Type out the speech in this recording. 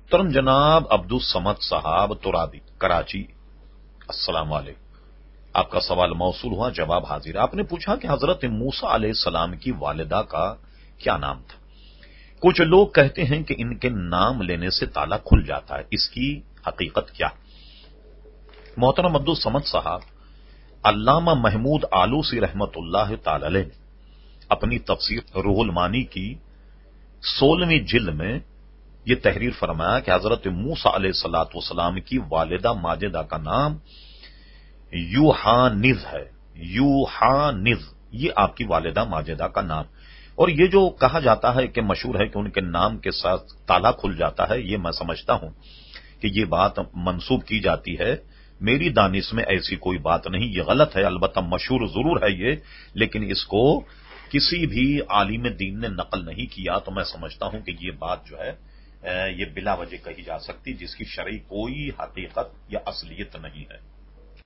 محترم جناب عبدالصمد صاحب ترابی کراچی، السلام علیکم۔ آپ کا سوال موصول ہوا، جواب حاضر۔ آپ نے پوچھا کہ حضرت موسیٰ علیہ السلام کی والدہ کا کیا نام تھا؟ کچھ لوگ کہتے ہیں کہ ان کے نام لینے سے تالا کھل جاتا ہے، اس کی حقیقت کیا؟ محترم عبدالصمد صاحب، علامہ محمود آلوسی رحمت اللہ تعالی علیہ نے اپنی تفسیر روح المانی کی 16ویں جلد میں یہ تحریر فرمایا کہ حضرت موسیٰ علیہ السلام کی والدہ ماجدہ کا نام یوحانز ہے۔ یوحانز، یہ آپ کی والدہ ماجدہ کا نام۔ اور یہ جو کہا جاتا ہے کہ مشہور ہے کہ ان کے نام کے ساتھ تالا کھل جاتا ہے، یہ میں سمجھتا ہوں کہ یہ بات منسوب کی جاتی ہے۔ میری دانش میں ایسی کوئی بات نہیں، یہ غلط ہے، البتہ مشہور ضرور ہے یہ، لیکن اس کو کسی بھی عالم دین نے نقل نہیں کیا، تو میں سمجھتا ہوں کہ یہ بات جو ہے یہ بلا وجہ کہی جا سکتی، جس کی شرعی کوئی حقیقت یا اصلیت نہیں ہے۔